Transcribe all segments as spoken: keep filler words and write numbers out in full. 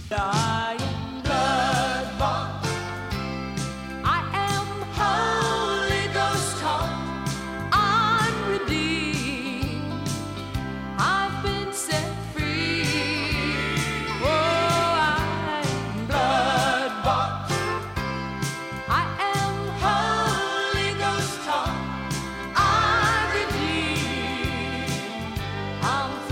I am blood-bought. I am Holy Ghost taught. I'm redeemed. I've been set free. Oh, I am blood-bought. I am Holy Ghost taught. I'm redeemed. I'm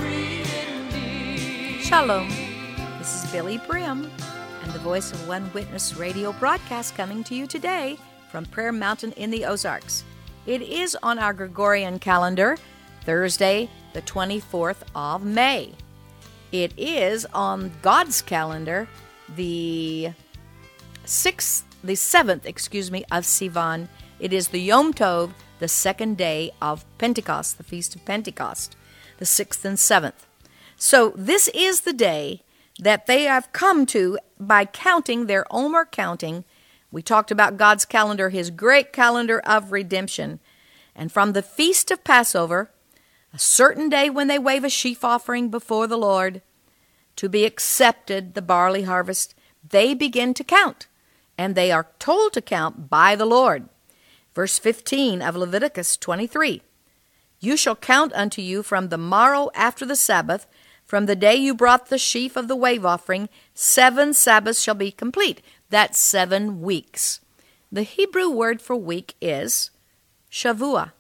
free indeed. Shalom. This is Billy Brim and the Voice of One Witness radio broadcast coming to you today from Prayer Mountain in the Ozarks. It is on our Gregorian calendar, Thursday, the twenty-fourth of May. It is on God's calendar, the sixth, the seventh, excuse me, of Sivan. It is the Yom Tov, the second day of Pentecost, the Feast of Pentecost, the sixth and seventh. So this is the day that they have come to by counting their Omer counting. We talked about God's calendar, his great calendar of redemption. And from the Feast of Passover, a certain day when they wave a sheaf offering before the Lord, to be accepted, the barley harvest, they begin to count. And they are told to count by the Lord. Verse fifteen of Leviticus twenty-three. You shall count unto you from the morrow after the Sabbath, from the day you brought the sheaf of the wave offering, seven Sabbaths shall be complete. That's seven weeks. The Hebrew word for week is Shavua.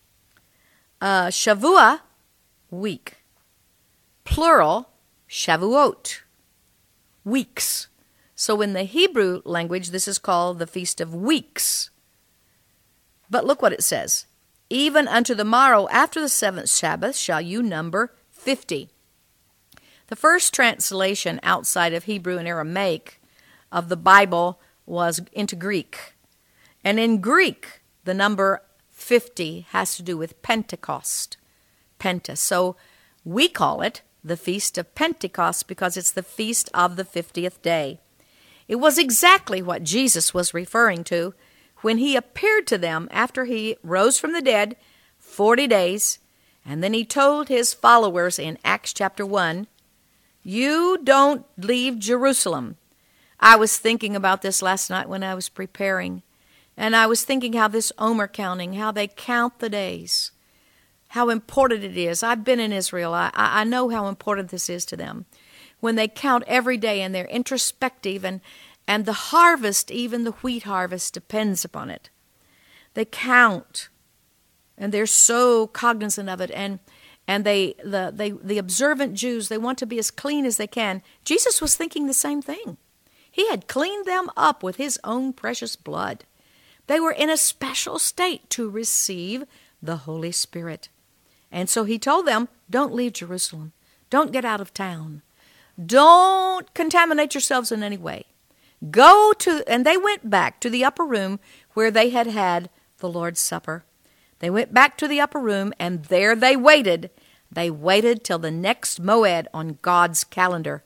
Uh, Shavua, week. Plural, Shavuot, weeks. So in the Hebrew language, this is called the Feast of Weeks. But look what it says. Even unto the morrow after the seventh Sabbath shall you number fifty. The first translation outside of Hebrew and Aramaic of the Bible was into Greek. And in Greek, the number fifty has to do with Pentecost. Penta. So we call it the Feast of Pentecost because it's the feast of the fiftieth day. It was exactly what Jesus was referring to when he appeared to them after he rose from the dead, forty days, and then he told his followers in Acts chapter one, you don't leave Jerusalem. I was thinking about this last night when I was preparing, and I was thinking how this Omer counting, how they count the days, how important it is. I've been in Israel. I, I know how important this is to them. When they count every day and they're introspective, and, and the harvest, even the wheat harvest, depends upon it. They count, and they're so cognizant of it, and And they, the, they, the observant Jews, they want to be as clean as they can. Jesus was thinking the same thing. He had cleaned them up with his own precious blood. They were in a special state to receive the Holy Spirit. And so he told them, don't leave Jerusalem. Don't get out of town. Don't contaminate yourselves in any way. Go to, and they went back to the upper room where they had had the Lord's Supper. They went back to the upper room, and there they waited. They waited till the next Moed on God's calendar.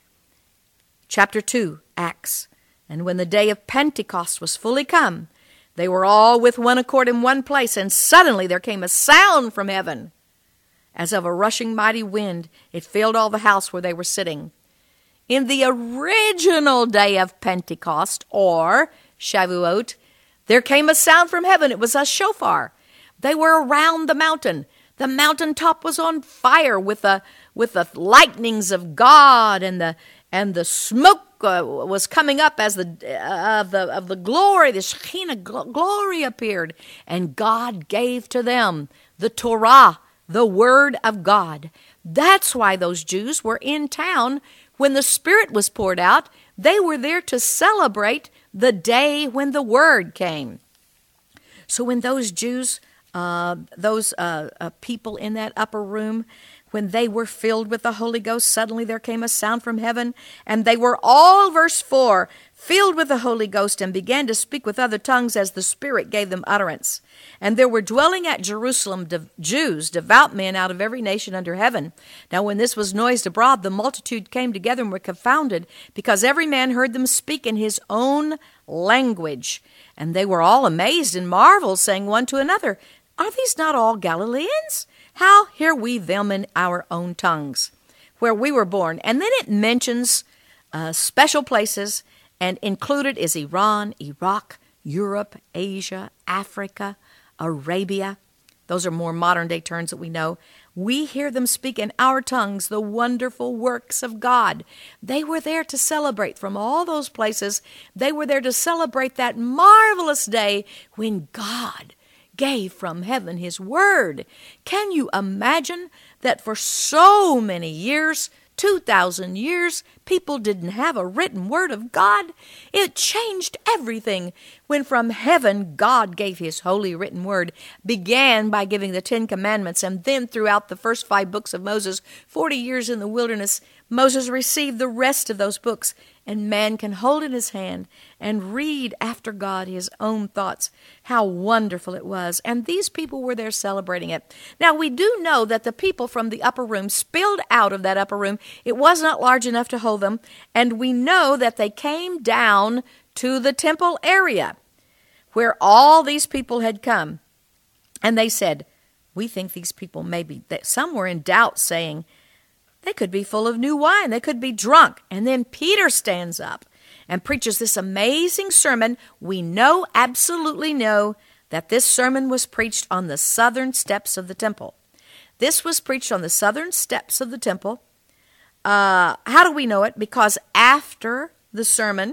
Chapter two, Acts. And when the day of Pentecost was fully come, they were all with one accord in one place, and suddenly there came a sound from heaven, as of a rushing mighty wind. It filled all the house where they were sitting. In the original day of Pentecost, or Shavuot, there came a sound from heaven. It was a shofar. They were around the mountain. The mountaintop was on fire with the with the lightnings of God, and the and the smoke uh, was coming up as the uh, of the of the glory. The Shekinah gl- glory appeared, and God gave to them the Torah, the Word of God. That's why those Jews were in town when the Spirit was poured out. They were there to celebrate the day when the Word came. So when those Jews Uh, those uh, uh, people in that upper room, when they were filled with the Holy Ghost, suddenly there came a sound from heaven, and they were all, verse four, filled with the Holy Ghost, and began to speak with other tongues as the Spirit gave them utterance. And there were dwelling at Jerusalem de- Jews, devout men out of every nation under heaven. Now when this was noised abroad, the multitude came together and were confounded, because every man heard them speak in his own language. And they were all amazed and marveled, saying one to another, Are these not all Galileans? How hear we them in our own tongues, where we were born? And then it mentions uh, special places, and included is Iran, Iraq, Europe, Asia, Africa, Arabia. Those are more modern-day terms that we know. We hear them speak in our tongues the wonderful works of God. They were there to celebrate from all those places. They were there to celebrate that marvelous day when God gave from heaven his word. Can you imagine that for so many years, two thousand years, people didn't have a written word of God? It changed everything when from heaven God gave his holy written word, began by giving the Ten Commandments, and then throughout the first five books of Moses, forty years in the wilderness, Moses received the rest of those books, and man can hold in his hand and read after God his own thoughts. How wonderful it was. And these people were there celebrating it. Now, we do know that the people from the upper room spilled out of that upper room. It was not large enough to hold them. And we know that they came down to the temple area where all these people had come. And they said, we think these people may be, that some were in doubt, saying, they could be full of new wine. They could be drunk. And then Peter stands up and preaches this amazing sermon. We know, absolutely know, that this sermon was preached on the southern steps of the temple. This was preached on the southern steps of the temple. Uh, how do we know it? Because after the sermon,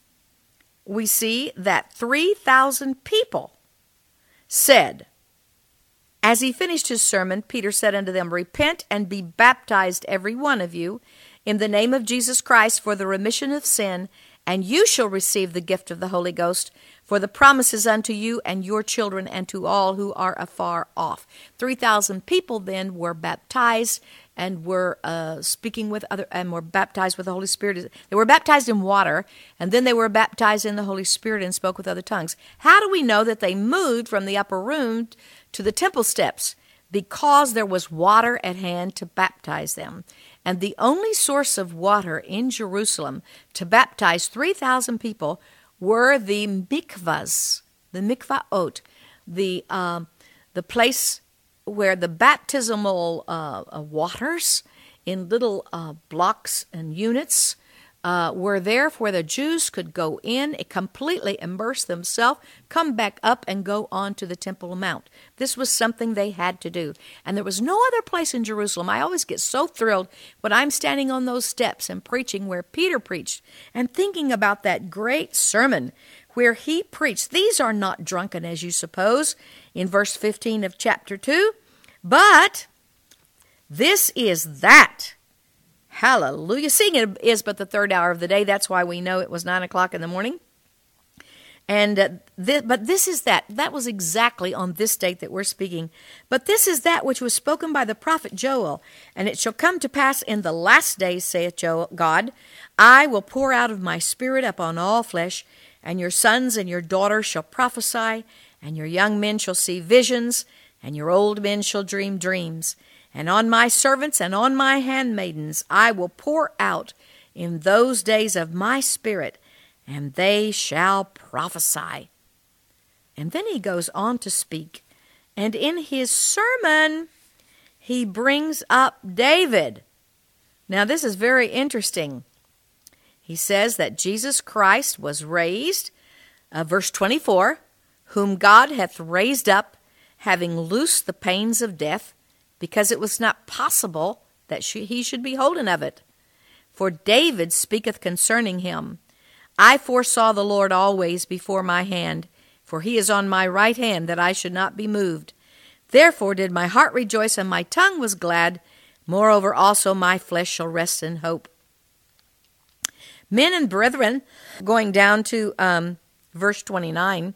we see that three thousand people said, as he finished his sermon, Peter said unto them, repent and be baptized every one of you in the name of Jesus Christ for the remission of sin, and you shall receive the gift of the Holy Ghost, for the promise is unto you and your children and to all who are afar off. three thousand people then were baptized and were uh, speaking with other, and were baptized with the Holy Spirit. They were baptized in water, and then they were baptized in the Holy Spirit and spoke with other tongues. How do we know that they moved from the upper room to the temple steps? Because there was water at hand to baptize them. And the only source of water in Jerusalem to baptize three thousand people were the mikvahs, the mikvaot, the, uh, the place where the baptismal uh, uh, waters in little uh, blocks and units uh, were there where the Jews could go in, completely immerse themselves, come back up and go on to the Temple Mount. This was something they had to do. And there was no other place in Jerusalem. I always get so thrilled when I'm standing on those steps and preaching where Peter preached and thinking about that great sermon where he preached. These are not drunken as you suppose in verse fifteen of chapter two, but this is that. Hallelujah. Seeing it is but the third hour of the day. That's why we know it was nine o'clock in the morning. And uh, th- but this is that. That was exactly on this date that we're speaking. But this is that which was spoken by the prophet Joel. And it shall come to pass in the last days, saith Joel, God, I will pour out of my spirit upon all flesh, and your sons and your daughters shall prophesy, and your young men shall see visions, and your old men shall dream dreams. And on my servants and on my handmaidens I will pour out in those days of my spirit, and they shall prophesy. And then he goes on to speak. And in his sermon, he brings up David. Now, this is very interesting. He says that Jesus Christ was raised, uh, verse twenty-four, whom God hath raised up, having loosed the pains of death, because it was not possible that he should be holden of it. For David speaketh concerning him, I foresaw the Lord always before my hand, for he is on my right hand, that I should not be moved. Therefore did my heart rejoice, and my tongue was glad. Moreover also my flesh shall rest in hope. Men and brethren, going down to um, verse twenty-nine,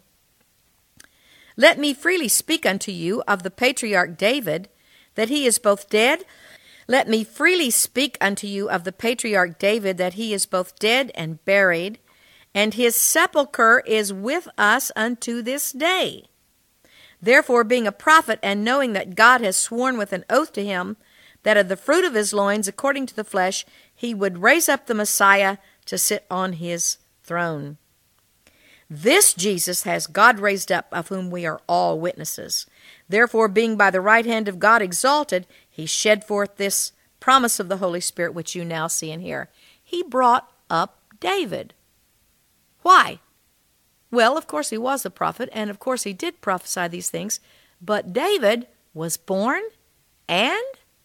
let me freely speak unto you of the patriarch David, that he is both dead. Let me freely speak unto you of the patriarch David, that he is both dead and buried, and his sepulchre is with us unto this day. Therefore, being a prophet, and knowing that God has sworn with an oath to him, that of the fruit of his loins, according to the flesh, he would raise up the Messiah to sit on his throne. This Jesus has God raised up, of whom we are all witnesses. Therefore, being by the right hand of God exalted, he shed forth this promise of the Holy Spirit, which you now see and hear. He brought up David. Why? Well, of course he was a prophet, and of course he did prophesy these things, but David was born and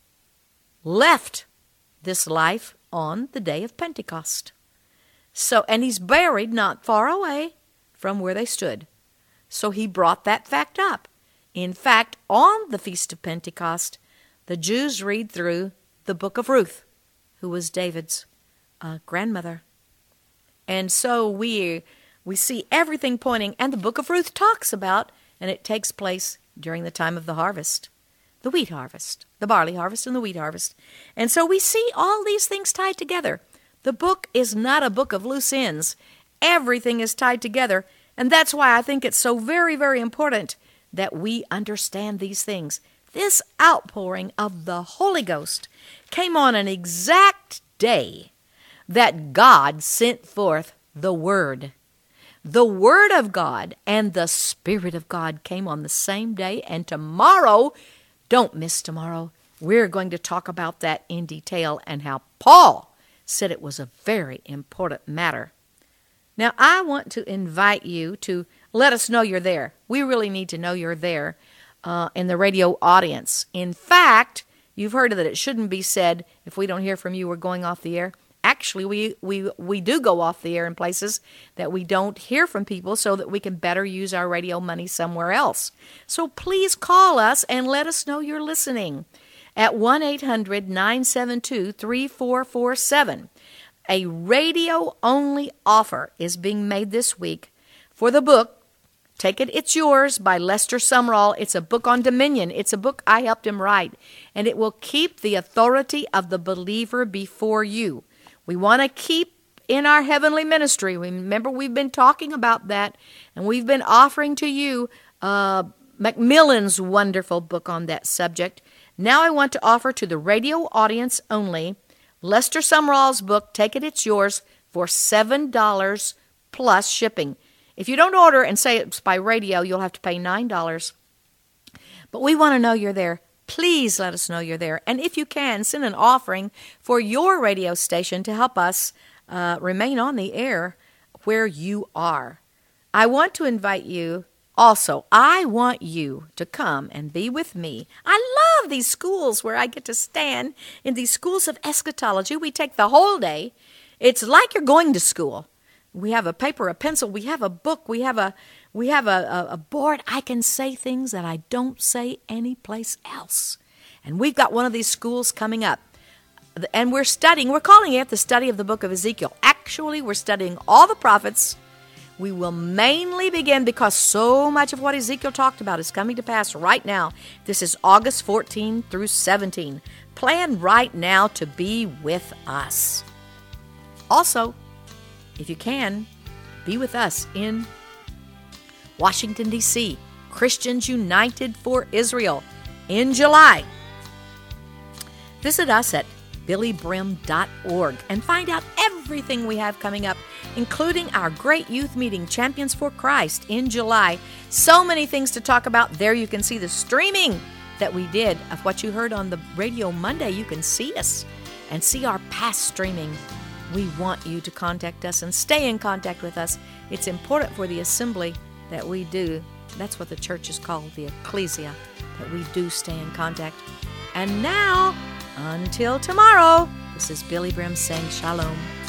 left this life on the day of Pentecost. So, and he's buried not far away from where they stood. So he brought that fact up. In fact, on the Feast of Pentecost, the Jews read through the book of Ruth, who was David's uh, grandmother. And so we we see everything pointing, and the book of Ruth talks about, and it takes place during the time of the harvest, the wheat harvest, the barley harvest and the wheat harvest. And so we see all these things tied together. The book is not a book of loose ends. Everything is tied together, and that's why I think it's so very, very important that we understand these things. This outpouring of the Holy Ghost came on an exact day that God sent forth the Word. The Word of God and the Spirit of God came on the same day, and tomorrow, don't miss tomorrow, we're going to talk about that in detail and how Paul said it was a very important matter. Now, I want to invite you to let us know you're there. We really need to know you're there uh, in the radio audience. In fact, you've heard that it shouldn't be said, if we don't hear from you, we're going off the air. Actually, we, we, we do go off the air in places that we don't hear from people so that we can better use our radio money somewhere else. So please call us and let us know you're listening at one eight hundred nine seven two three four four seven. A radio-only offer is being made this week for the book, Take It, It's Yours, by Lester Sumrall. It's a book on dominion. It's a book I helped him write, and it will keep the authority of the believer before you. We want to keep in our heavenly ministry. Remember, we've been talking about that, and we've been offering to you uh, Macmillan's wonderful book on that subject. Now I want to offer to the radio audience only Lester Sumrall's book, Take It, It's Yours, for seven dollars plus shipping. If you don't order and say it's by radio, you'll have to pay nine dollars. But we want to know you're there. Please let us know you're there. And if you can, send an offering for your radio station to help us uh, remain on the air where you are. I want to invite you also. I want you to come and be with me. I love these schools where I get to stand in these schools of eschatology. We take the whole day. It's like you're going to school. We have a paper, a pencil, we have a book, we have a we have a, a, a board. I can say things that I don't say anyplace else. And we've got one of these schools coming up. And we're studying, we're calling it the study of the book of Ezekiel. Actually, we're studying all the prophets. We will mainly begin because so much of what Ezekiel talked about is coming to pass right now. This is August fourteenth through seventeenth. Plan right now to be with us. Also, if you can, be with us in Washington, D C, Christians United for Israel, in July. Visit us at billy brim dot org and find out everything we have coming up, including our great youth meeting, Champions for Christ, in July. So many things to talk about. There you can see the streaming that we did of what you heard on the radio Monday. You can see us and see our past streaming. We want you to contact us and stay in contact with us. It's important for the assembly that we do. That's what the church is called, the ecclesia, that we do stay in contact. And now, until tomorrow, this is Billy Brim saying shalom.